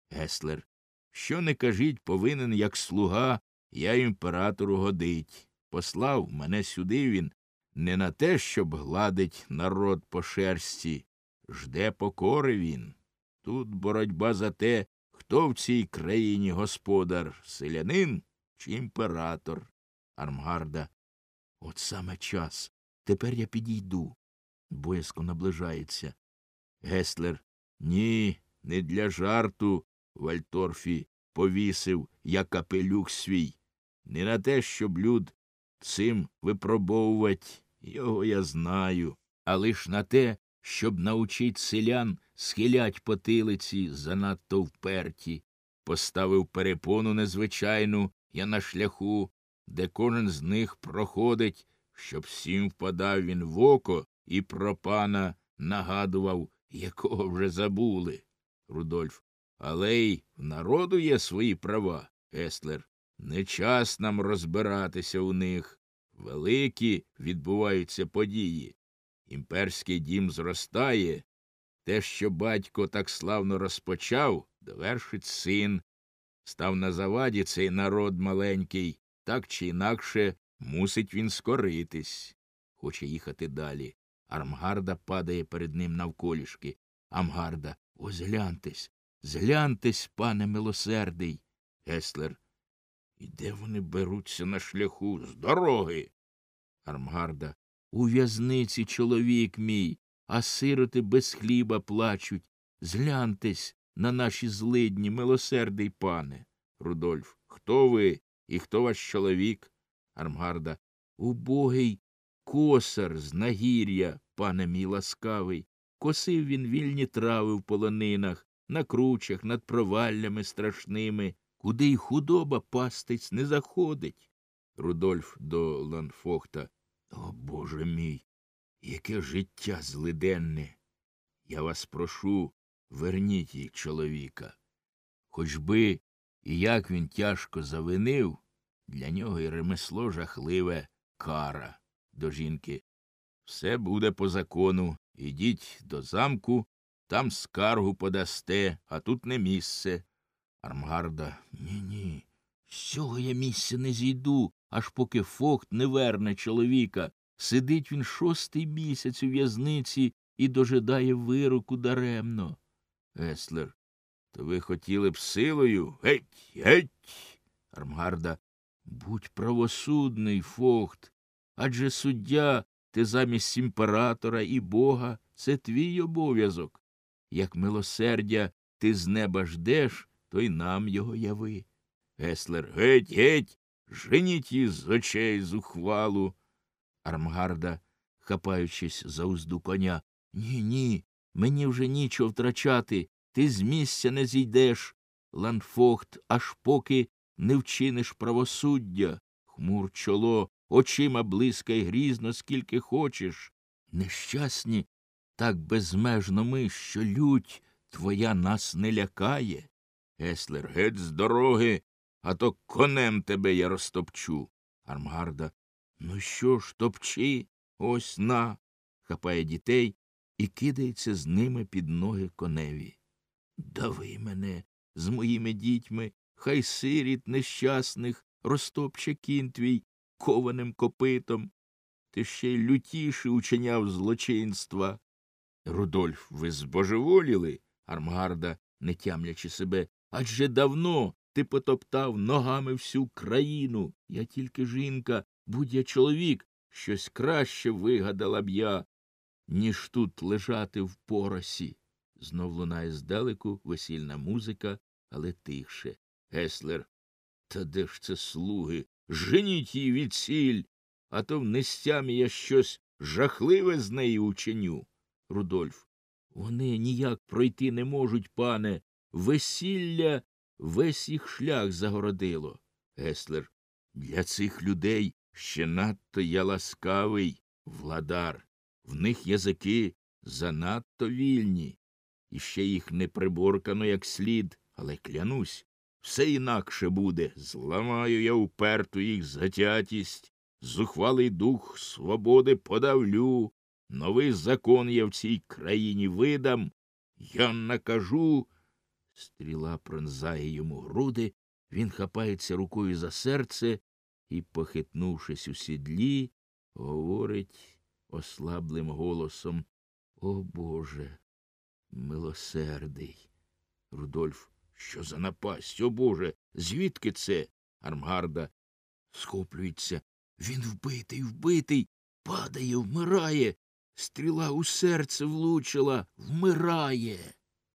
Геслер. Що не кажіть, повинен, як слуга, я імператору годить. Послав мене сюди він не на те, щоб гладить народ по шерсті. Жде покори він. Тут боротьба за те, хто в цій країні господар, селянин чи імператор. Армгарда. От саме час. Тепер я підійду. Боязко наближається. Геслер. Ні, не для жарту, Вальторфі, повісив я капелюх свій. Не на те, щоб люд цим випробовувать, його я знаю, а лиш на те, щоб научить селян схилять потилиці занадто вперті. Поставив перепону незвичайну я на шляху, де кожен з них проходить, щоб всім впадав він в око і про пана нагадував, якого вже забули. Рудольф. Але й в народу є свої права. Геслер. Не час нам розбиратися у них. Великі відбуваються події. Імперський дім зростає. Те, що батько так славно розпочав, довершить син. Став на заваді цей народ маленький, так чи інакше мусить він скоритись. Хоче їхати далі. Армгарда падає перед ним навколішки. Амгарда. Ось гляньтесь, згляньтесь, пане милосердий. Геслер. І де вони беруться на шляху? З дороги. Армгарда. У в'язниці чоловік мій, а сироти без хліба плачуть. Згляньтесь на наші злидні, милосердий пане. Рудольф. Хто ви і хто ваш чоловік? Армгарда. Убогий косар з нагір'я, пане мій ласкавий. Косив він вільні трави в полонинах, на кручах, над проваллями страшними, куди й худоба пастись не заходить. Рудольф до Ланфохта. О, Боже мій, яке життя злиденне! Я вас прошу, верніть їй чоловіка. Хоч би і як він тяжко завинив, для нього й ремесло жахливе кара. До жінки. Все буде по закону. Ідіть до замку, там скаргу подасте, а тут не місце. Армгарда. Ні-ні, з цього я місця не зійду, аж поки Фохт не верне чоловіка. Сидить він 6-й місяць у в'язниці і дожидає вироку даремно. Геслер. То ви хотіли б силою? Геть, геть. Армгарда. Будь правосудний, Фохт. Адже суддя ти замість імператора і Бога – це твій обов'язок. Як милосердя ти з неба ждеш, то й нам його яви. Геслер. Геть, геть, женіть її з очей зухвалу. Армгарда, хапаючись за узду коня. Ні, мені вже нічого втрачати, ти з місця не зійдеш. Ланфохт, аж поки не вчиниш правосуддя. Хмур чоло, очима блискай грізно, скільки хочеш. Нещасні, так безмежно ми, що лють твоя нас не лякає. Геслер. Геть з дороги, а то конем тебе я розтопчу. Армгарда. Ну що ж, топчи, ось на. Хапає дітей і кидається з ними під ноги коневі. Дави мене з моїми дітьми, хай сиріт нещасних розтопче кінь твій кованим копитом. Ти ще й лютіше учиняв злочинства. Рудольф. Ви збожеволіли? Армгарда, не тямлячи себе. Адже давно ти потоптав ногами всю країну. Я тільки жінка, будь я чоловік, щось краще вигадала б я, ніж тут лежати в поросі. Знов лунає здалеку весільна музика, але тихше. Геслер. Та де ж це слуги? Женіть її відсіль, а то в нестямі я щось жахливе з неї учиню. Рудольф. Вони ніяк пройти не можуть, пане. Весілля весь їх шлях загородило. Геслер. Для цих людей ще надто я ласкавий, владар. В них язики занадто вільні. І ще їх не приборкано як слід, але клянусь, все інакше буде. Зламаю я уперту їх затятість, зухвалий дух свободи подавлю, новий закон я в цій країні видам, я накажу Стріла пронзає йому груди, він хапається рукою за серце і, похитнувшись у сідлі, говорить ослаблим голосом: «О, Боже, милосердий!» Рудольф: «Що за напасть? О, Боже! Звідки це?» Армгарда схоплюється: «Він вбитий, вбитий! Падає, вмирає! Стріла у серце влучила, вмирає!»